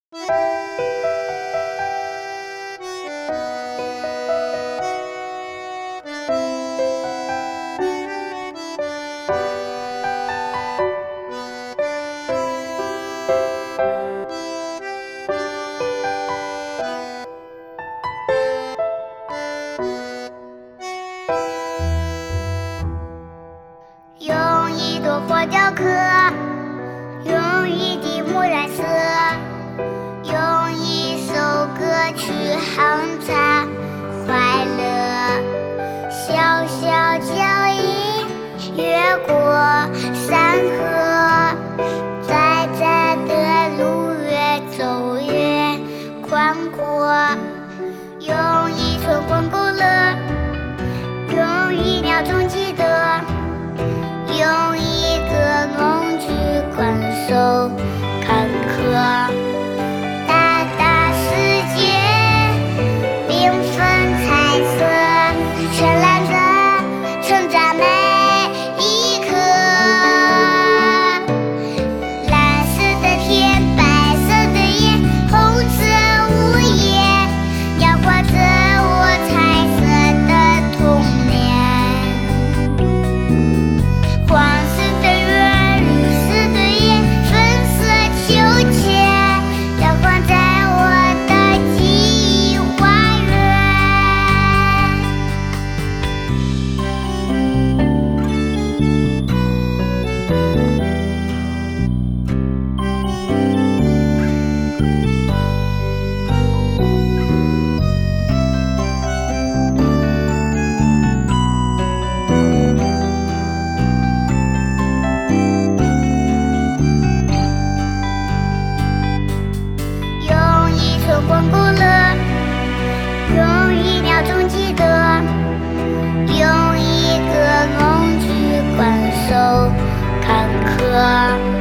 用一朵花雕刻，用一滴木染色，用一首歌曲喊它快乐。小小脚印越过山河，窄窄的路越走越宽阔。用一寸光勾勒，用一秒钟记得，用一个梦去感受坎坷。大大世界，缤纷彩色，绚烂的承载每一刻。蓝色的天，白色的夜，红色午夜，描画着我彩色的童年。黄色的月，绿色的夜，粉色秋千，摇晃在我的记忆花园。用一寸光勾勒，用一秒钟记得，用一个梦去感受坎坷。